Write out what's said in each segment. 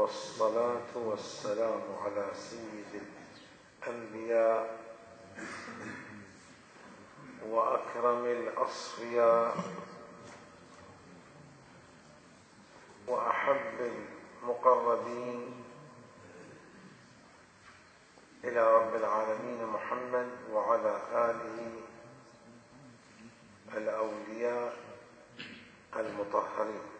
والصلاة والسلام على سيد الأنبياء وأكرم الأصفياء وأحب المقربين إلى رب العالمين محمد وعلى آله الأولياء المطهرين،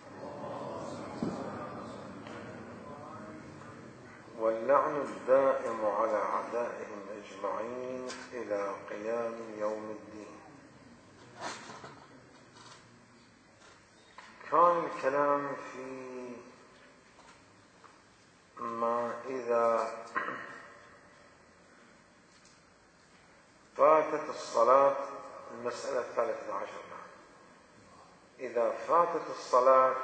واللعن الدائم على أعدائهم أجمعين إلى قيام يوم الدين. كان الكلام في ما إذا فاتت الصلاة، المسألة 13، إذا فاتت الصلاة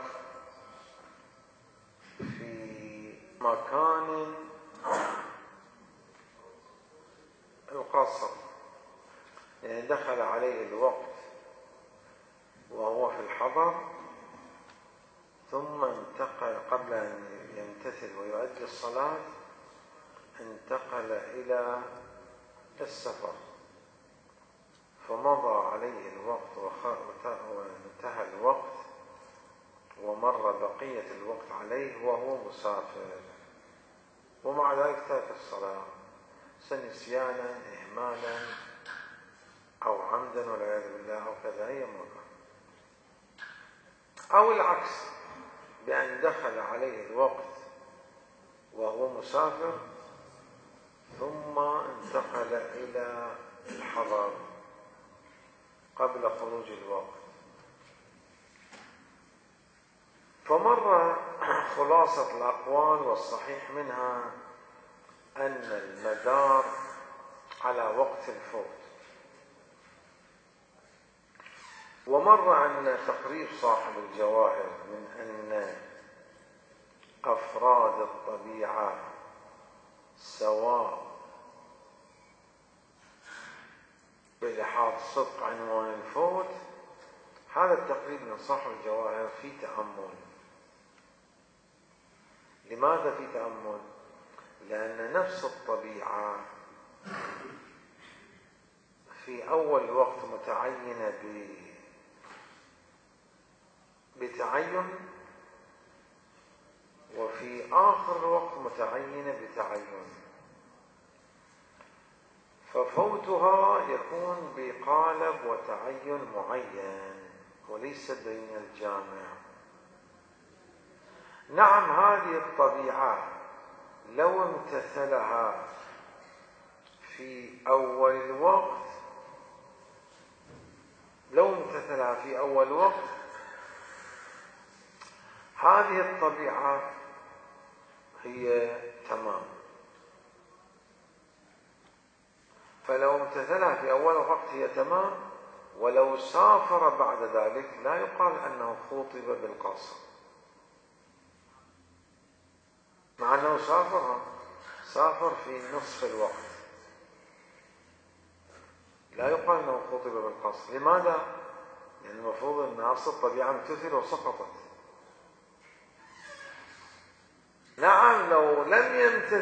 في مكان القصر، يعني دخل عليه الوقت وهو في الحضر، ثم انتقل قبل أن يمتثل ويؤدي الصلاة انتقل إلى السفر، فمضى عليه الوقت وانتهى الوقت ومر بقية الوقت عليه وهو مسافر، ومع ذلك ترك الصلاة نسيانا إهمالا أو عمدا والعياذ بالله أو كذا أي مرة، أو العكس بأن دخل عليه الوقت وهو مسافر ثم انتقل إلى الحضر قبل خروج الوقت. فمر خلاصة الأقوال والصحيح منها أن المدار على وقت الفوت، ومر أن تقرير صاحب الجواهر من أن أفراد الطبيعة سواء بلحاظ صدق عنوان الفوت، هذا التقرير من صاحب الجواهر في تأمل. لماذا في تأمل؟ لأن نفس الطبيعة في أول وقت متعينة بتعين، وفي آخر الوقت متعينة بتعين، ففوتها يكون بقالب وتعين معين وليس بين الجامع. نعم، هذه الطبيعة لو امتثلها في أول الوقت، هذه الطبيعة هي تمام، فلو امتثلها في أول الوقت هي تمام، ولو سافر بعد ذلك لا يقال أنه خوطب بالقصر، مع أنه سافر في نصف الوقت، لا يقال أنه خوطب بالقصر. لماذا؟ لأن المفروض أن أصل الطبيعة امتثل وسقطت. نعم، لو لم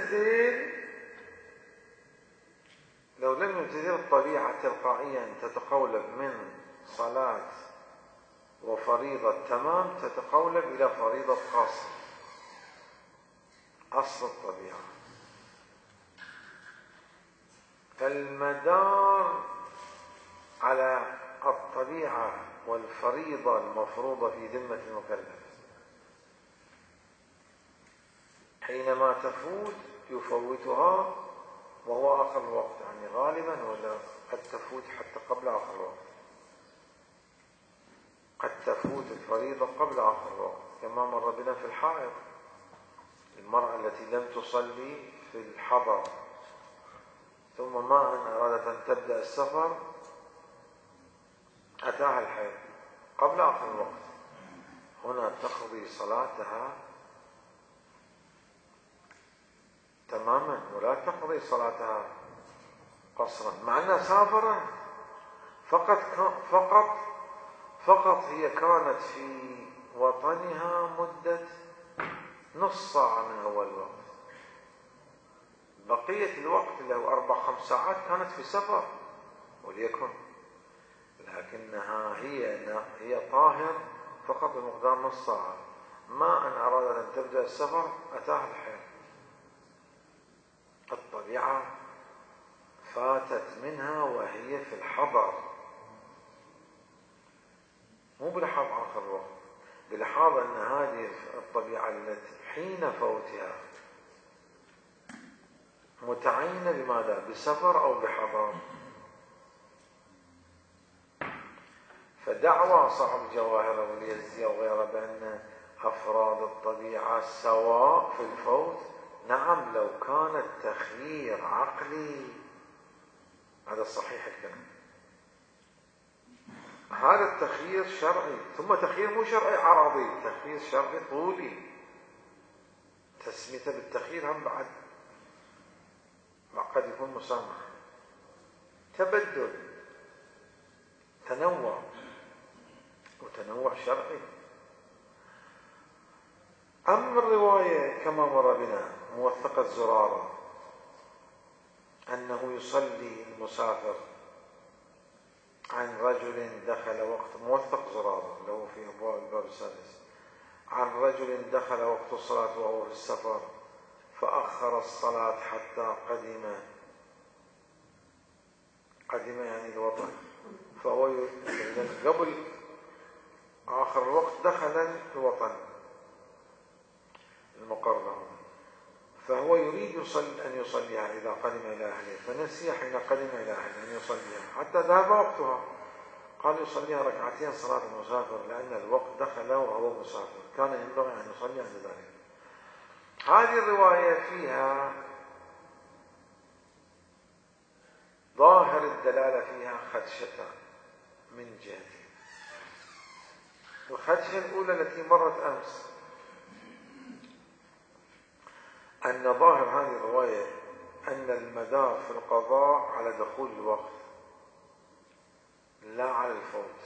يمتثل الطبيعة تلقائيا تتقولب من صلاة وفريضة تمام تتقولب إلى فريضة قصر، أصل الطبيعة. فالمدار على الطبيعة والفريضة المفروضة في ذمة المكلف، حينما تفوت يفوتها وهو آخر الوقت، يعني غالبا ولا قد تفوت حتى قبل آخر الوقت، قد تفوت الفريضة قبل آخر الوقت، كما مر بنا في الحائض، المرأة التي لم تصلي في الحضر ثم ما أن أرادت أن تبدأ السفر أتاها الحيض قبل آخر الوقت، هنا تقضي صلاتها تماما ولا تقضي صلاتها قصرا، مع أنها سافرت فقط هي كانت في وطنها مدة نص ساعة من أول الوقت، بقية الوقت اللي هو 4-5 ساعات كانت في سفر وليكن، لكنها هي طاهر فقط بمقدار نص ساعة، ما أن أرادت أن تبدأ السفر أتاها الحيض، الطبيعة فاتت منها وهي في الحضر، مو بلحاظ آخر الوقت، بلحاظ أن هذه الطبيعة التي حين فوتها متعينة بماذا؟ بسفر أو بحضر. فدعوى صاحب الجواهر واليزي وغيره بأن أفراد الطبيعة سواء في الفوت، نعم لو كان التخيير عقلي، هذا صحيح الكلام، هذا التخيير شرعي، ثم تخيير مو شرعي عرضي، تخيير شرعي طولي، تسميته بالتخيير هم بعد قد يكون مسامح، تبدل، تنوع، وتنوع شرعي. أما الرواية كما مر بنا موثقة زرارة أنه يصلي المسافر عن رجل دخل وقت، موثق زرارة له في أبواب الباب السادس، عن رجل دخل وقت الصلاة وهو في السفر فأخر الصلاة حتى قدم يعني الوطن، فهو قبل آخر الوقت دخل الوطن المقرر، فهو يريد أن يصليها إذا قدم إلى أهله، فنسي حين قدم إلى أهله أن يصليها حتى ذهب وقتها، قال يصليها ركعتين صلاة المسافر لأن الوقت دخل وهو مسافر، كان ينبغي أن يصلي عند ذلك. هذه الرواية فيها ظاهر الدلالة فيها خدشتان من جهتين. الخدشة الأولى التي مرت أمس أن ظاهر هذه الرواية أن المدار في القضاء على دخول الوقت لا على الفوت.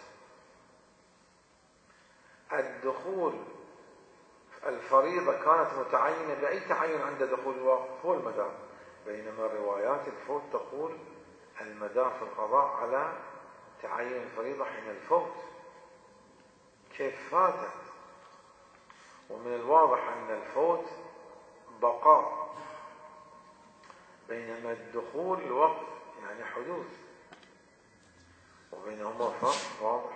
الدخول الفريضة كانت متعينة بأي تعين عند دخول الوقت هو المدار، بينما روايات الفوت تقول المدار في القضاء على تعين الفريضة حين الفوت، كيف فاتت، ومن الواضح أن الفوت بقاء، بينما الدخول الوقت يعني حدوث، وبينهما فرق واضح،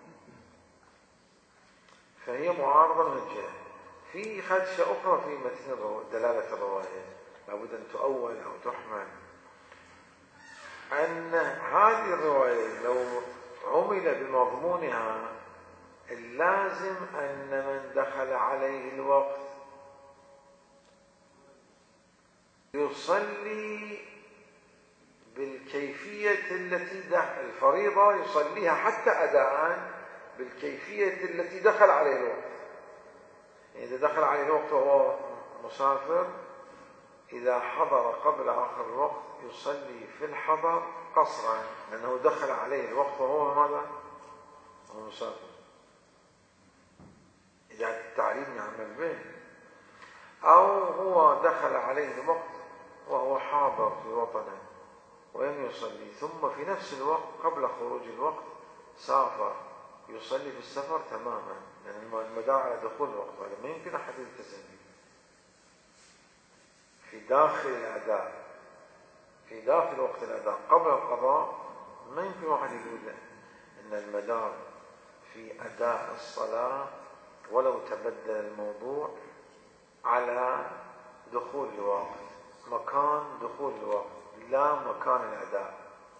فهي معارضة من الجهة. في خدشة أخرى في متن دلالة الرواية لابد أن تؤول أو تحمل، أن هذه الرواية لو عمل بمضمونها اللازم أن من دخل عليه الوقت يصلي بالكيفية التي الفريضة يصليها حتى أداء بالكيفية التي دخل عليه الوقت. يعني إذا دخل عليه الوقت وهو مسافر، إذا حضر قبل آخر الوقت يصلي في الحضر قصرا، لأنه دخل عليه الوقت وهو ماذا؟ هو مسافر. إذا التعليم يعمل به، أو هو دخل عليه الوقت وهو حاضر في وطنه ولم يصلي، ثم في نفس الوقت قبل خروج الوقت سافر، يصلي في السفر تماما، لأن المدار على دخول الوقت، هذا ما يمكن أحد يلتزم به. في داخل الأداء، في داخل وقت الأداء قبل القضاء، ما يمكن واحد يقول أن المدار في أداء الصلاة ولو تبدل الموضوع على دخول الوقت، مكان دخول الوقت لا مكان الأداء،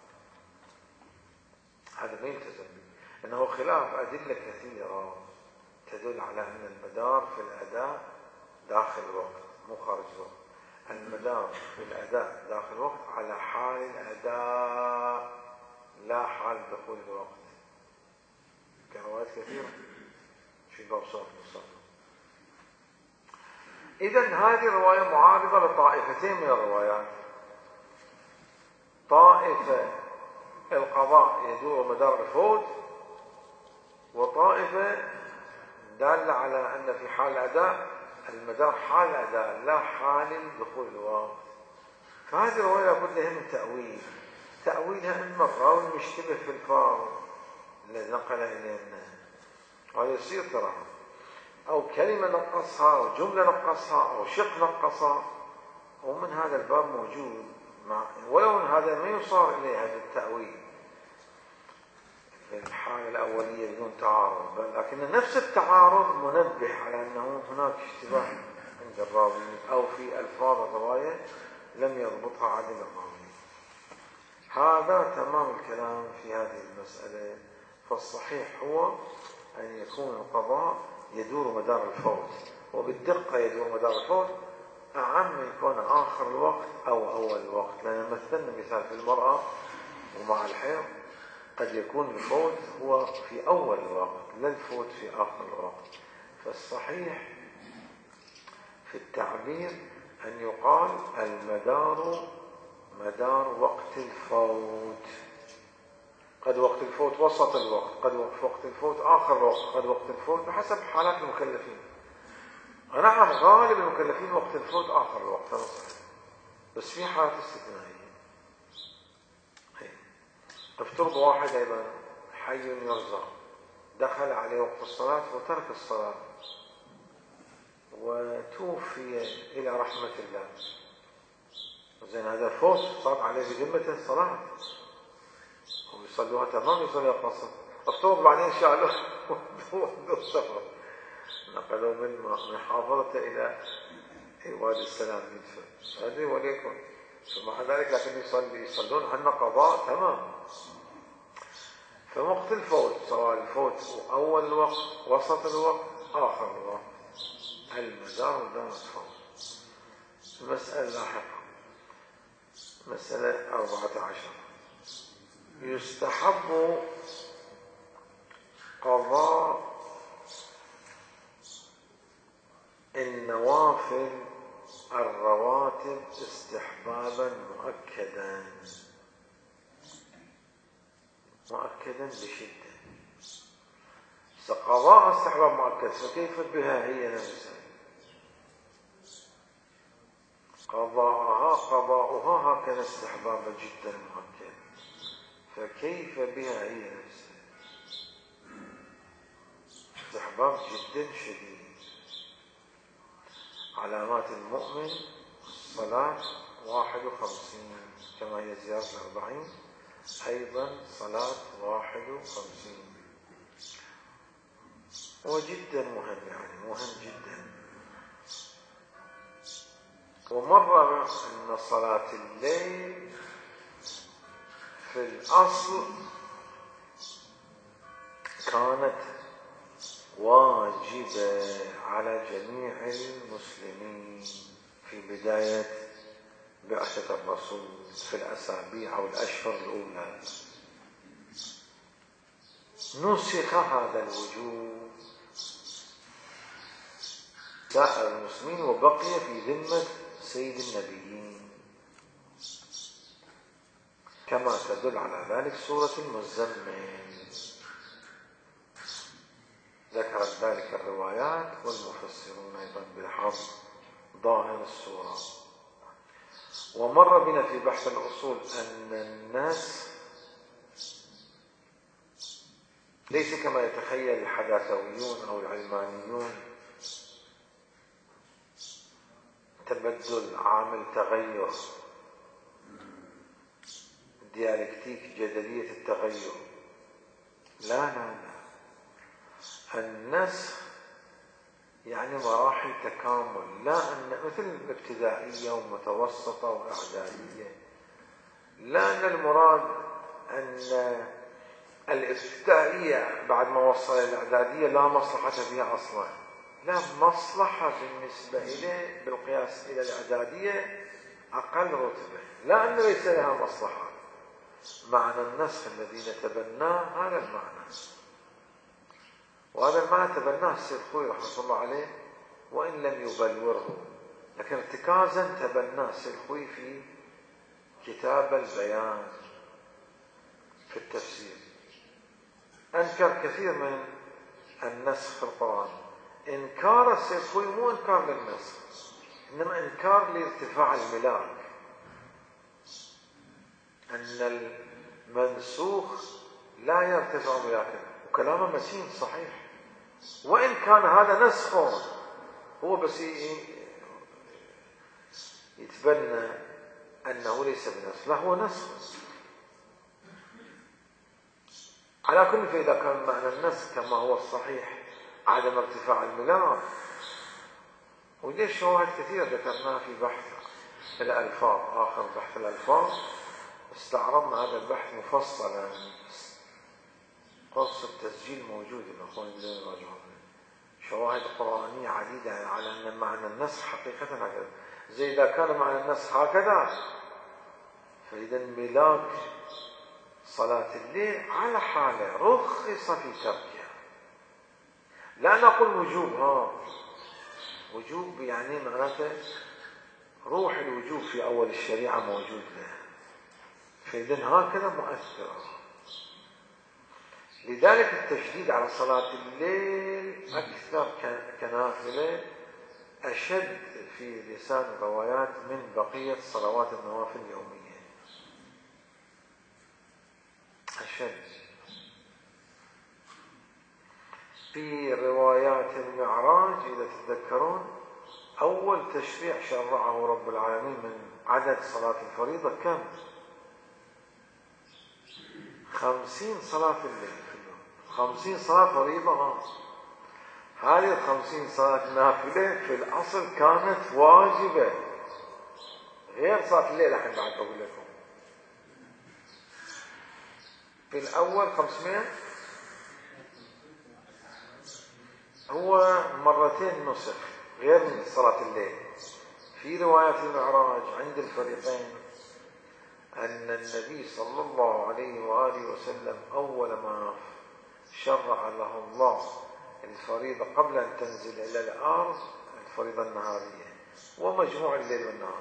هذا ما يلتزم به، إنه خلاف أدلة كثيرة تدل على أن المدار في الأداء داخل الوقت مو خارج الوقت. المدار في الأداء داخل الوقت على حال الأداء لا حال دخول الوقت، كروايات كثيرة في باب صلاة المسافر. إذن هذه الرواية معارضة لطائفتين من الروايات، طائفة القضاء يدور مدار الفوت، وطائفة دالة على أن في حال الأداء المدار حال الأداء لا حال دخول الوقت. فهذه الرواية لابد لها من تأويل، تأويلها إما الراوي المشتبه في الفاظ الذي نقل إلينا، وهذا يصير ترى، أو كلمة نقصها أو جملة نقصها أو شق نقصها، ومن هذا الباب موجود ولو هذا ما يصار إليه هذا التأويل في الحالة الأولية بدون تعارض، لكن نفس التعارض منبه على أنه هناك اشتباه عند الراوي أو في ألفاظ الرواية لم يضبطها عدل الراوي. هذا تمام الكلام في هذه المسألة. فالصحيح هو أن يكون القضاء يدور مدار الفوت، وبالدقة يدور مدار الفوت، أعم من يكون آخر الوقت أو أول الوقت، لأن مثلنا مثال في المرأة ومع الحيض قد يكون الفوت هو في أول الوقت لا الفوت في آخر الوقت. فالصحيح في التعبير أن يقال المدار مدار وقت الفوت، قد وقت الفوت وسط الوقت، قد وقت الفوت آخر الوقت، قد وقت الفوت بحسب حالات المكلفين. نعم غالب المكلفين وقت الفوت آخر الوقت، هذا صحيح، بس في حالات استثنائية. افترض واحد أيضا حي يرزق دخل عليه وقت الصلاة وترك الصلاة وتوفي إلى رحمة الله، زين هذا فوت صار عليه بذمته الصلاة ويصلوها تمام يصلي قصر. افترض بعدين شالوه ودوه سفر نقلوا من حافظته إلى وادي السلام يدفع هذه وليكن، ومع ذلك لكن يصلون عنا قضاء تمام. فوقت الفوت سواء الفوت أول الوقت وسط الوقت آخر الوقت، المدار مدار الفوت. المسألة لاحقة مسألة 14. يستحب قضاء النوافل الرواتب استحبابا مؤكدا بشدة. قضاء استحباب مؤكد، فكيف بها هي نفسها؟ قضاؤها هكذا استحبابا جدا مؤكد، فكيف بها هي نفسها؟ استحباب جدا شديد. علامات المؤمن الصلاة 51 كما هي زيادة 40، أيضا صلاة 51، وجدا مهم، يعني مهم جدا. ومر أن صلاة الليل في الأصل كانت واجبة على جميع المسلمين في بداية بعثة الرسول في الأسابيع أو الأشهر الأولى. نسخ هذا الوجوب سائر المسلمين وبقي في ذمة سيد النبيين، كما تدل على ذلك سورة المزمل، ذكرت ذلك الروايات والمفسرون أيضا بحفظ ظاهر السورة. ومر بنا في بحث الأصول أن الناس ليس كما يتخيل الحداثويون أو العلمانيون تبدل عامل تغير، ديالكتيك جدلية التغير. لا، النسخ يعني مراحل تكامل، لا أن مثل الابتدائية ومتوسطة وإعدادية، لا أن المراد أن الابتدائية بعد ما وصل الإعدادية لا مصلحة فيها أصلا، لا، مصلحة بالنسبة إليه بالقياس إلى الإعدادية أقل رتبة، لا أن ليس لها مصلحة. معنى النسخ الذي نتبناه هذا المعنى، وهذا المعنى تبناه السيد خوي رحمه الله عليه وإن لم يبلوره، لكن ارتكازا تبناه السيد خوي في كتاب البيان في التفسير. أنكر كثير من النسخ في القرآن، إنكار السيكوي مو إنكار للنسخ، إنما إنكار لارتفاع الملاك، أن المنسوخ لا يرتفع ملاكه، وكلامه متين صحيح، وإن كان هذا نسخ، هو بس يتبنى أنه ليس بنسخ، لا هو نسخ على كل. فإذا كان معنى النسخ كما هو الصحيح عدم ارتفاع الملاك، وليش شواهد كثيرة ذكرناها في بحث الألفاظ، آخر بحث الألفاظ استعرضنا هذا البحث مفصلا، قص التسجيل موجود الأخوان اللي راجعون، شواهد قرآنية عديدة على أن معنى النسخ حقيقة هكذا. زي إذا كان معنى النسخ هكذا، فإذا ملاك صلاة الليل على حالة رخص في تركها. لا نقول وجوب، وجوب يعني معناته روح الوجوب في أول الشريعة موجود له، فإذا هكذا مؤثر. لذلك التشديد على صلاة الليل أكثر كنافلة أشد في لسان الروايات من بقية صلوات النوافل اليومية، أشد. في روايات المعراج إذا تتذكرون، أول تشريع شرعه رب العالمين من عدد صلاة الفريضة كم؟ 50 صلاة في الليل في اليوم، 50 صلاة فريضة. هذه 50 صلاة نافلة في الأصل كانت واجبة، غير صلاة الليل. الحين بعد أقول لكم في الأول 500 هو مرتين نسخ غير من صلاة الليل. في رواية المعراج عند الفريقين أن النبي صلى الله عليه وآله وسلم أول ما شرع له الله الفريضة قبل أن تنزل إلى الأرض، الفريضة النهارية ومجموع الليل والنهار،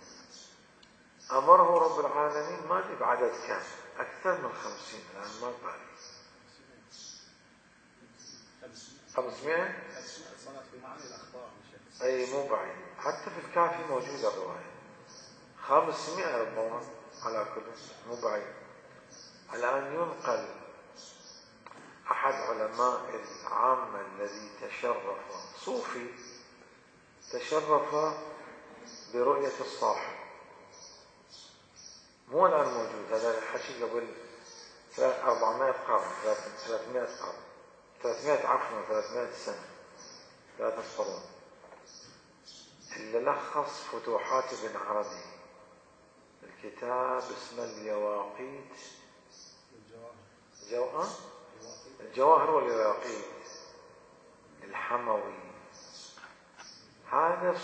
أمره رب العالمين ما أدري بعدد كم، أكثر من 50 الآن ما بعرف، 500 صلاة في معاني الأخبار. أي مو بعيد، حتى في الكافي موجودة الرواية 500 ربما على كل، مو بعيد. الآن ينقل أحد علماء العامة الذي تشرف، صوفي تشرف برؤية الصاحب، مو الآن موجود، هذا الحكي قبل 400 قرن، 300 قرن، 300 سنة، 3 قرون، اللي لخص فتوحات ابن عربي، الكتاب اسمه اليواقيت، الجواهر واليواقيت الحموي. هذا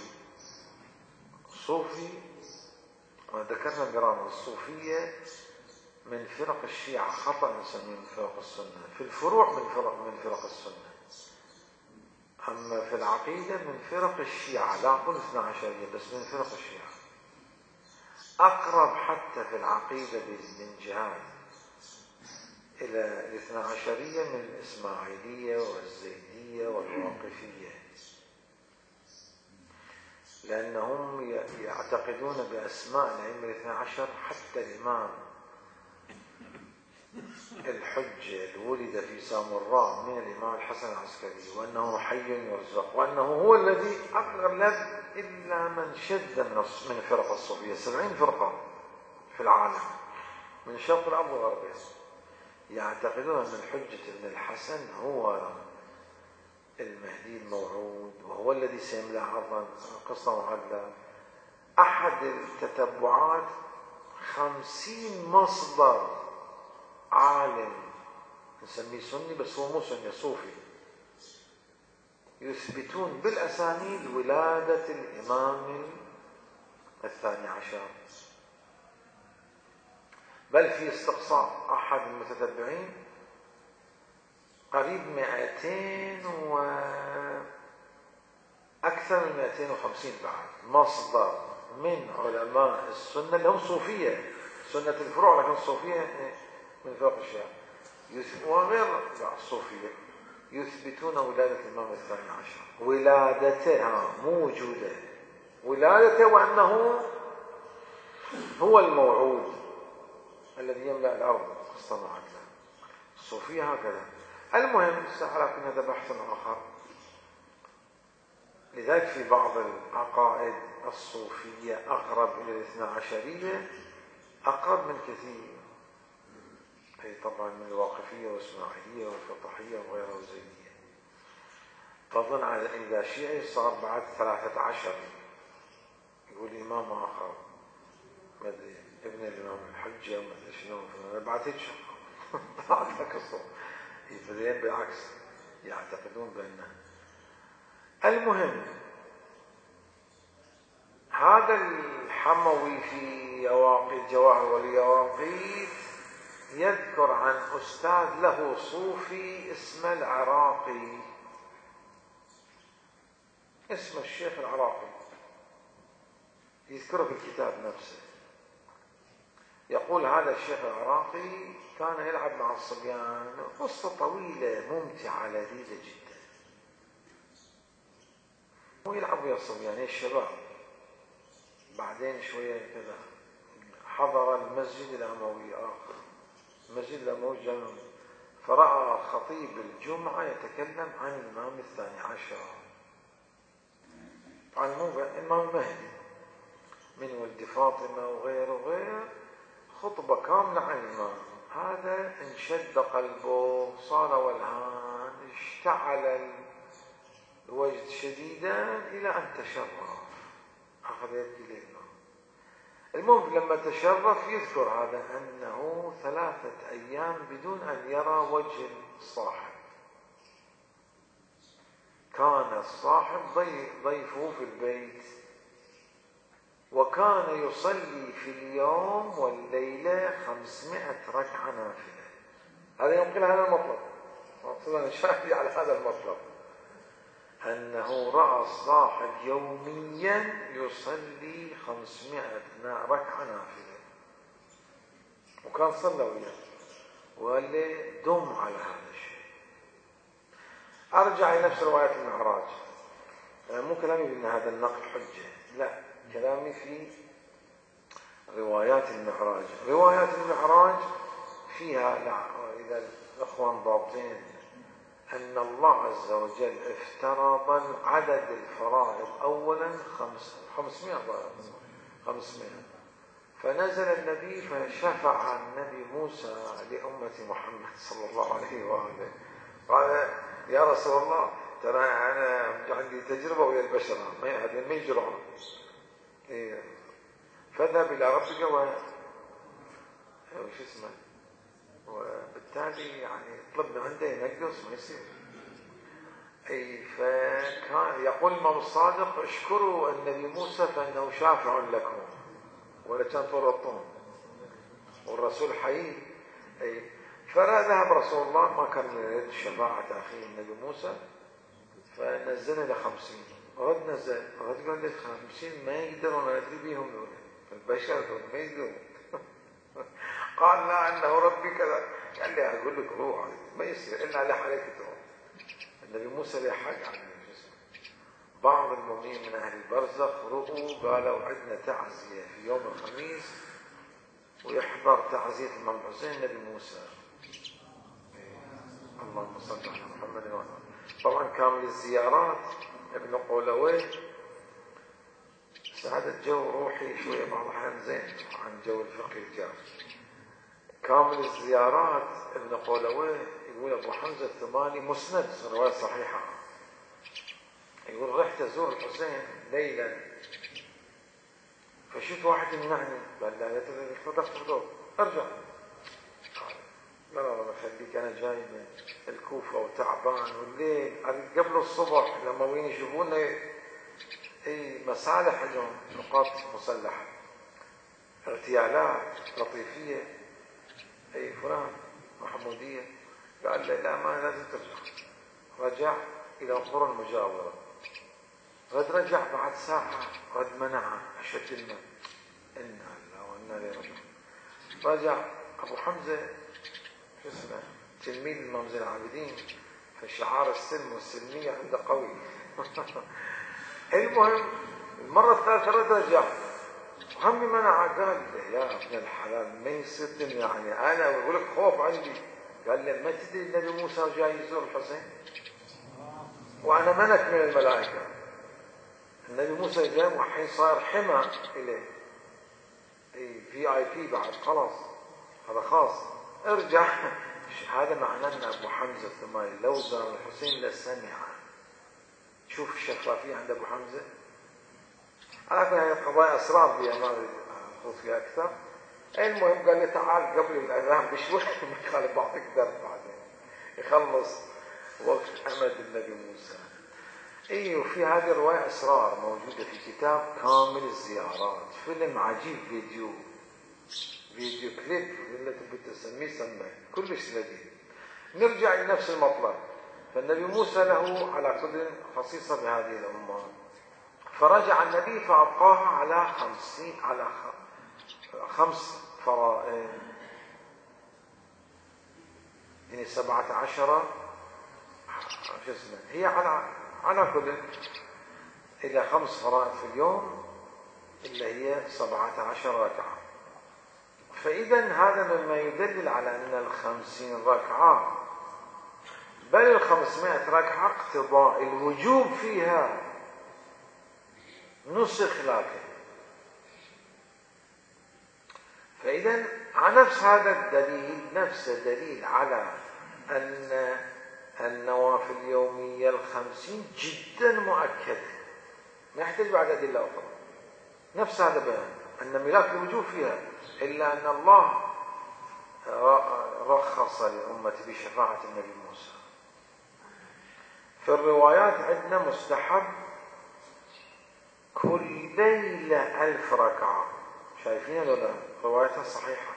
صوفي وذكرنا برامج الصوفية من فرق الشيعة، خطأ نسميه من فرق السنة، في الفروع من فرق السنة، أما في العقيدة من فرق الشيعة، لا أقول 12 بس من فرق الشيعة، أقرب حتى في العقيدة من جهات إلى الاثنى عشرية من الإسماعيلية والزيدية والواقفية، لأنهم يعتقدون بأسماء الأئمة الاثنى عشر، حتى الإمام الحجة الولد في سامراء من الإمام الحسن العسكري، وأنه حي يرزق، وأنه هو الذي أغلب إلا من شد النص من فرق الصوفية، 70 فرقة في العالم من شرق الأرض وغربها، يعتقدون أن الحجة ابن الحسن هو المهدي الموعود، وهو الذي سيملأ أرضا، قصة معلة. أحد التتبعات 50 مصدر عالم نسميه سني بس هو مو سني، صوفي، يثبتون بالأسانيد ولادة الإمام الثاني عشر، بل في استقصاء أحد المتتبعين قريب 200 وأكثر من 250 بعد مصدر من علماء السنة اللي هم صوفية، سنة الفروع، لكن الصوفية من فوق الشيعة وغير الصوفية يثبتون ولادة الإمام الثاني عشر، ولادته موجودة، ولادته وأنه هو الموعود الذي يملأ الأرض اصطنعت له. الصوفية هكذا. المهم لكن هذا بحث آخر. لذلك في بعض العقائد الصوفية أقرب إلى الاثنى عشرية، أقرب من كثير، أي طبعا من الواقفية والإسماعيلية والفطحية وغيرها والزيدية، فضلا عن إذا شيعي صار بعد 13 يقول إمام آخر مدري ابن الإمام الحجة ومدري شنو، بعد هيك بعد هيك الصوت يفرين بالعكس يعتقدون بأنه. المهم هذا الحموي في يواقيت جواهر واليواقيت يذكر عن أستاذ له صوفي اسمه العراقي، اسمه الشيخ العراقي، يذكره في الكتاب نفسه. يقول هذا الشيخ العراقي كان يلعب مع الصبيان، قصة طويلة ممتعة لذيذة جدا. هو يلعب ويا الصبيان الشباب، بعدين شوية كذا حضر المسجد الأموي آخر، المسجد الأموي جنوب، فرأى خطيب الجمعة يتكلم عن الإمام الثاني عشر، عن الإمام المهدي من ولد فاطمة وغيره، خطبة كاملة عن الإمام. هذا انشد قلبه، صار ولهان، اشتعل الوجد شديدا إلى أن تشرف، أخذ يدي للإمام. المهم لما تشرف يذكر هذا أنه 3 أيام بدون أن يرى وجه الصاحب. كان الصاحب ضيفه في البيت، وكان يصلي في اليوم والليلة 500 ركعة نافلة. هذا يمكن هذا المطلب، طبعا شاهدي على هذا المطلب، أنه رأى الصاحب يوميا يصلي 500 ركعة نافلة، وكان صلى وياه، وقال لي دم على هذا الشيء. أرجع إلى نفس رواية المعراج، مو كلامي بأن هذا النقل حجة، لا، كلامي في روايات المعراج. روايات المعراج فيها، إذا الأخوان ضابطين، أن الله عز وجل افترض عدد الفرائض أولا 500، فنزل النبي فشفع النبي موسى لأمة محمد صلى الله عليه وآله، قال يا رسول الله ترى أنا عندي تجربة ويا البشر ما يجرون، فاذهب إلى ربك وش اسمه، وبالتالي يعني طلب من عنده ينقص ما يصير. فكان يقول الإمام الصادق اشكروا النبي موسى فإنه شافع لكم ولا كان تورطون، والرسول حي. فذهب رسول الله، ما كان يريد شفاعة أخيه النبي موسى، فنزلنا ل 50. رد نزل، رد قال لي 50 ما يقدرون، ما ادري بيهم دول البشر دول ما يقدرون. قال لا انه ربي كذا، قال لي اقول لك روح ما يصير الا على حالك تروح. النبي موسى له حق على الجسم. بعض المؤمنين من اهل البرزخ رؤوا قالوا عندنا تعزيه في يوم الخميس ويحضر تعزيه الامام الحسين النبي موسى. اللهم صل على محمد وعلى. طبعا كامل الزيارات ابن قولوي سعادة جو روحي شوية بعض الأحيان زين عن جو الفقه الجاف. كامل الزيارات ابن قولوي يقول أبو حمزة الثماني مسند رواية صحيحة، يقول رحت أزور الحسين ليلا فشفت واحد يمنعني، قال لا تفضل ارجع، لا خليك أنا جاي من الكوفة وتعبان والليل قبل الصبح لما وين يشوفونا مصالح لهم، نقاط مسلحة، اغتيالات لطيفية، فلان محمودية، قال لي لا ما لازم ترجع. رجع إلى القرى المجاورة، قد رجع بعد ساعة قد منعه أشد الماء، إنا الله وإنا إليه راجعون. رجع أبو حمزة شو اسمه تلميذ الإمام زين العابدين، فشعار السلم والسلمية عنده قوي. المهم المرة الثالثة رجع همي منع، قال يا ابن الحلال ما يصير يعني أنا بقول لك خوف عندي. قال لي ما تدري النبي موسى جاي يزور الحسين وأنا ملك من الملائكة. النبي موسى جاء وحين صار حمى إليه VIP بعد خلاص هذا خاص. ارجع هذا معناه أن أبو حمزة الثماني لو زار الحسين لسمع. شوف الشفافية عند أبو حمزة. على كل هذه القضايا أسرار بها ما أخوض فيها أكثر. المهم قال لي تعال قبل الأذان بشوي قال بعطيك درس بعدين يخلص وقت أمد النبي موسى. وفي هذه الرواية أسرار موجودة في كتاب كامل الزيارات، فيلم عجيب، فيديو كليب اللي تبي تسميه سميه كلش لذيذ. نرجع لنفس المطلب. فالنبي موسى له على كل خصيصة بهذه الأمة. فرجع النبي فأبقاها على 5 فرائض، يعني 17 شو اسمه هي على كل إلى 5 فرائض في اليوم اللي هي 17 ركعة. فإذا هذا مما يدلل على أن 50 ركعة بل 500 ركعة اقتضاء الوجوب فيها نسخ لكن. فإذا على نفس هذا الدليل نفس دليل على أن النوافل اليومية 50 جدا مؤكدة ما يحتاج بعد أدلة أخرى. نفس هذا بيان أن ملاك الوجوب فيها، إلا أن الله رخص للأمة بشفاعة النبي موسى. في الروايات عندنا مستحب كل ليلة 1000 ركعة. شايفين ولا روايتها صحيحة؟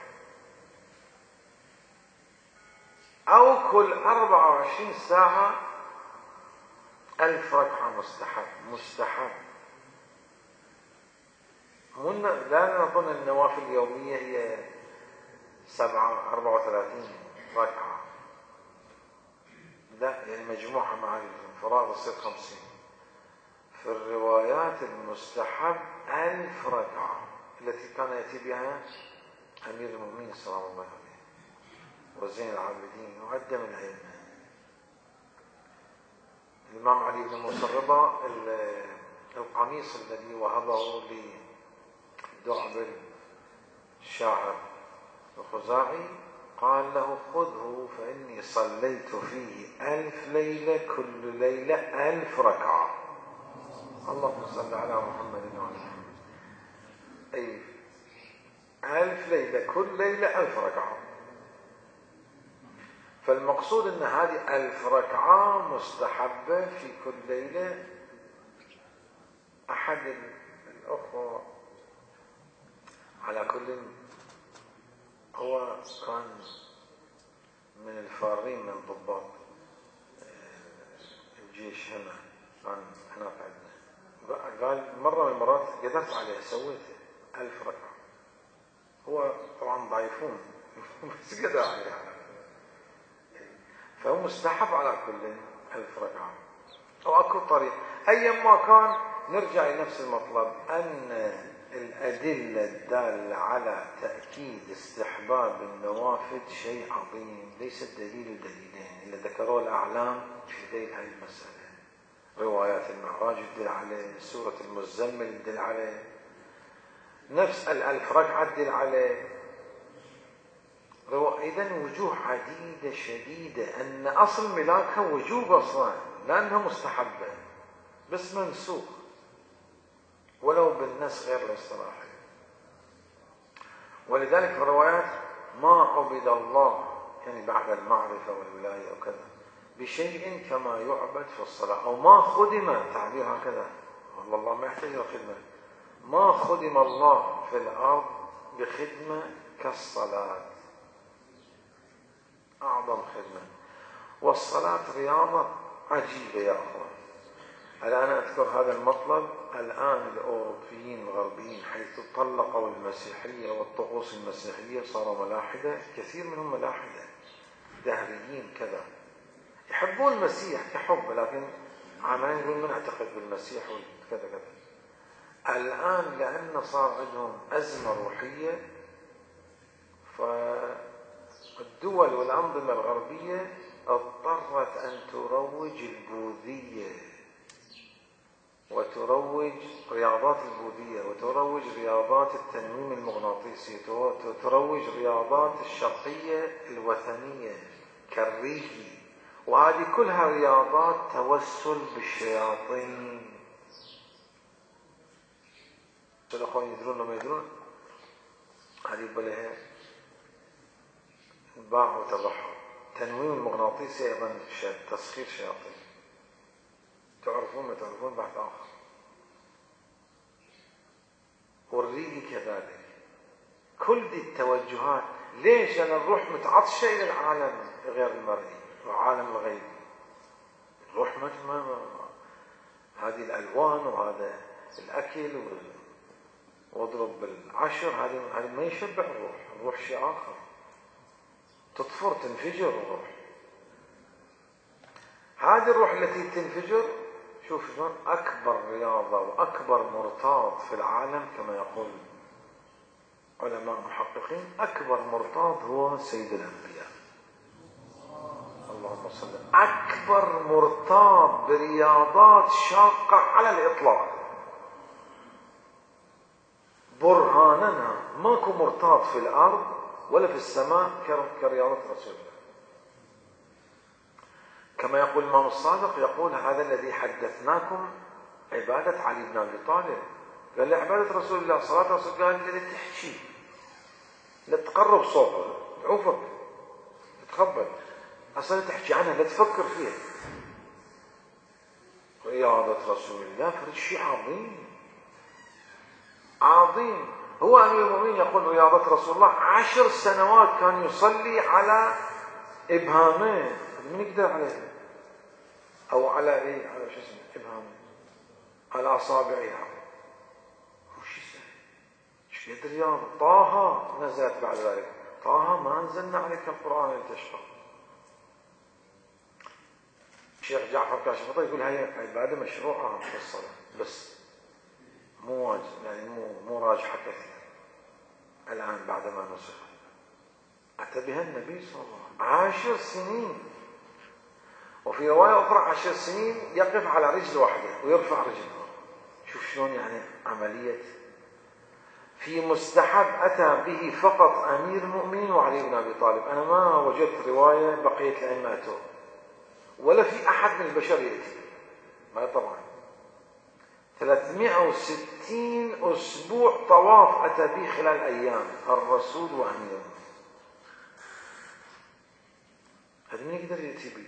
أو كل 24 ساعة 1000 ركعة مستحب. لا نظن النوافل اليومية هي 34 ركعة، لا يعني مجموعة مع الفرائض تصير 50. في الروايات المستحب 1000 ركعة التي كان يأتي بها أمير المؤمنين سلام الله عليه وزين العابدين وعدة من الأئمة. الإمام علي بن موسى الرضا القميص الذي وهبه لدعبل الشاعر الخزاعي قال له خذه فإني صليت فيه 1000 ليلة كل ليلة 1000 ركعة. اللهم صل على محمد وعلى محمد. 1000 ليلة كل ليلة 1000 ركعة. فالمقصود أن هذه 1000 ركعة مستحبة في كل ليلة. أحد الأخوة على كل هو كان من الفارين من ضباط الجيش هنا، كان هناك عندنا. قال مرة من المرات قدرت عليه سويت 1000 ركعة. هو طبعا ضعيفون بس قدر عليه. فهو مستحب على كل 1000 ركعة. أو أكو طريق أيا ما كان نرجع لنفس المطلب أن الأدلة الدالة على تأكيد استحباب النوافل شيء عظيم، ليس الدليل دليلين اللي ذكروه الأعلام في ذيل هذه المسألة. روايات المعراج تدل عليه، سورة المزمل تدل عليه، نفس 1000 ركعة تدل عليه. إذن وجوه عديدة شديدة أن أصل ملاكها وجوب أصلا لأنها مستحبة بس منسوخ ولو بالنسخ غير الاصطلاحي. ولذلك في الروايات ما عبد الله يعني بعد المعرفة والولاية وكذا بشيء كما يعبد في الصلاة، أو ما خدم، تعبير هكذا، والله ما يحتاج الخدمة، ما خدم الله في الأرض بخدمة كالصلاة، أعظم خدمة. والصلاة رياضة عجيبة يا أخوان. الآن أذكر هذا المطلب. الآن الأوروبيين الغربيين حيث طلقوا المسيحية والطقوس المسيحية صاروا ملاحدة، كثير منهم ملاحدة دهريين كذا. يحبون المسيح كحب، لكن عمالين يقولون من اعتقد بالمسيح وكذا كذا. الآن لأن صار عندهم أزمة روحية، فالدول والأنظمة الغربية اضطرت أن تروج البوذية وتروج رياضات البوذية وتروج رياضات التنويم المغناطيسي، تروج رياضات الشرقية الوثنية كالريكي، وهذه كلها رياضات توسل بالشياطين. الأخوان يدرون وما يدرون، هذه بلها باع وتبحر. تنويم المغناطيسي أيضا تسخير شياطين، تعرفون ما تعرفون بحث آخر. والريقي كذلك. كل دي التوجهات. ليش؟ أنا نروح متعطشة إلى العالم غير المرئي وعالم الغيب. نروح هذه الألوان وهذا الأكل واضرب بالعشر، هذه ما يشبع الروح شيء آخر. تطفر تنفجر الروح. هذه الروح التي تنفجر، شوف شلون أكبر رياضة وأكبر مرتاض في العالم كما يقول علماء محققين، أكبر مرتاض هو سيد الأنبياء. اللهم صل. أكبر مرتاض برياضات شاقة على الإطلاق. برهاننا ماكو مرتاض في الأرض ولا في السماء كرياضة رسول الله. كما يقول الإمام الصادق، يقول هذا الذي حدثناكم عبادة علي بن أبي طالب. قال لي عبادة رسول الله صلاة رسول الله، قال لي لا تحكي، لا تقرب صوتك، تعوفك تتخبل، أصلا تحكي عنها، لا تفكر فيها. رياضة رسول الله فرد شيء عظيم عظيم. هو أمير المؤمنين يقول رياضة رسول الله 10 سنوات كان يصلي على إبهامين، من يقدر عليه، أو على إيه، على شو اسمه إبهامين، على أصابعها. وش يسوي؟ ايش قد رياضة. طه نزلت بعد ذلك، طه ما أنزلنا عليك القرآن لتشقى. الشيخ جعفر كاشف الغطاء يقول هي عبادة مشروعة في الصلاة، بس مو واجب، يعني مو راجحة كثير الآن بعدما نسخ. أتى بها النبي صلى الله عليه وسلم 10 سنين، وفي رواية أخرى 10 سنين يقف على رجل واحدة ويرفع رجله. شوف شلون يعني عملية. في مستحب أتى به فقط أمير المؤمنين وعلي بن أبي طالب. أنا ما وجدت رواية بقية الأئمة أتوا، ولا في أحد من البشر يأتي. ما طبعا 360 أسبوع طواف أتى به خلال أيام الرسول وأمير. هذا من يقدر يأتي به؟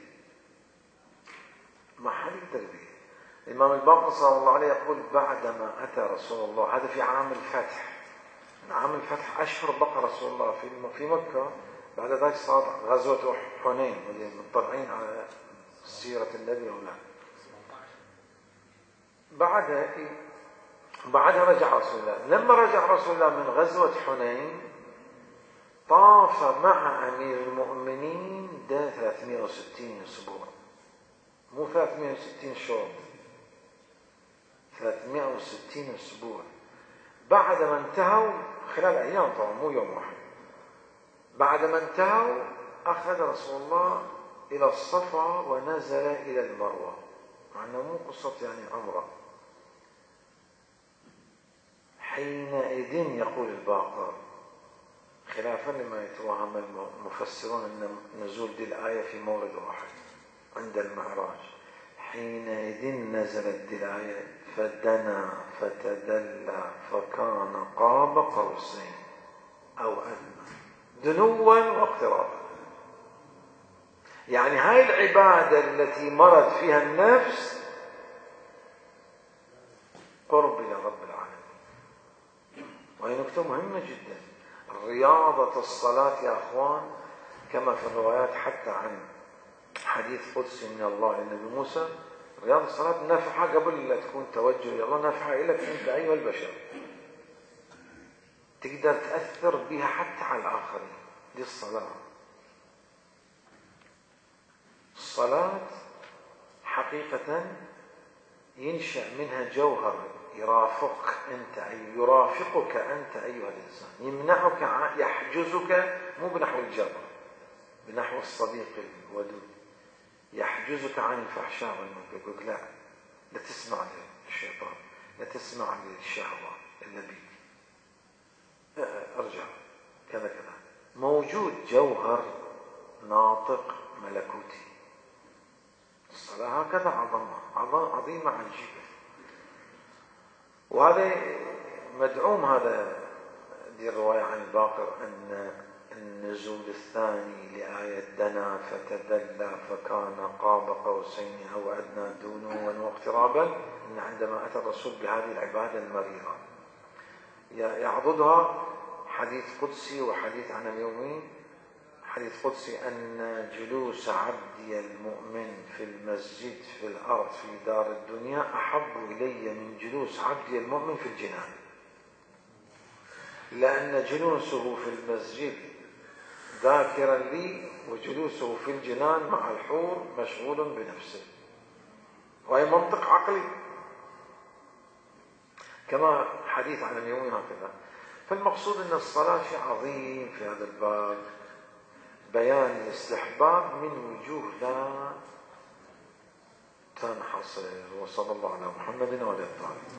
ما حد يقدر به. الإمام الباقر صلى الله عليه يقول بعدما أتى رسول الله، هذا في عام الفتح، من عام الفتح أشهر بقى رسول الله في مكة. بعد ذلك صار غزوة حنين، مطلعين على سيرة النبي أو لا. بعدها رجع رسول الله. لما رجع رسول الله من غزوة حنين طاف مع أمير المؤمنين 360 أسبوع، مو 360 شوط، 360 أسبوع. بعد ما انتهوا خلال أيام طبعا مو يوم واحد. بعد ما انتهوا أخذ رسول الله إلى الصفا ونزل إلى المروة، مع أنه مو قصة يعني عمره. حينئذ يقول الباقر خلافا لما يتوهم المفسرون أن نزول دي الآية في مورد واحد عند المعراج. حينئذ نزلت دي الآية فدنا فتدلى فكان قاب قوسين أو أدنى دنوا واقترابا. يعني هاي العبادة التي مرت فيها النفس قرب إلى رب العالمين. وهي نكتة مهمة جدا. رياضة الصلاة يا أخوان كما في الروايات حتى عن حديث قدسي من الله للنبي موسى، رياضة الصلاة نافعة قبل لا تكون توجه إلى الله، نافعة لك أنت أيها البشر، تقدر تأثر بها حتى على الآخرين. دي الصلاة. الصلاة حقيقة ينشأ منها جوهر يرافقك أنت أيها الإنسان، يمنعك، يحجزك، مو بنحو الجبر، بنحو الصديق الودود، يحجزك عن الفحشاء والمنكر. يقول لا تسمع للشيطان، لا تسمع للشهوة إلا بك، ارجع كذا كذا. موجود جوهر ناطق ملكوتي. الصلاة هكذا عظيمة عجيبة. وهذا مدعوم، هذا دي الرواية عن الباقر أن النزول الثاني لآية دنا فتدلى فكان قاب قوسين أو أدنى دونه واقترابا، إن عندما أتى الرسول بهذه العبادة المريرة يعضدها حديث قدسي وحديث عن اليومين. حديث قدسي أن جلوس عبدي المؤمن في المسجد في الأرض في دار الدنيا أحب إلي من جلوس عبدي المؤمن في الجنان، لأن جلوسه في المسجد ذاكرا لي، وجلوسه في الجنان مع الحور مشغول بنفسه. وهي منطق عقلي كما حديث عن اليومين هكذا. فالمقصود أن الصلاة شيء عظيم في هذا الباب، بيان الاستحباب من وجوه لا تنحصر. وصلى الله على محمد وعلى آله.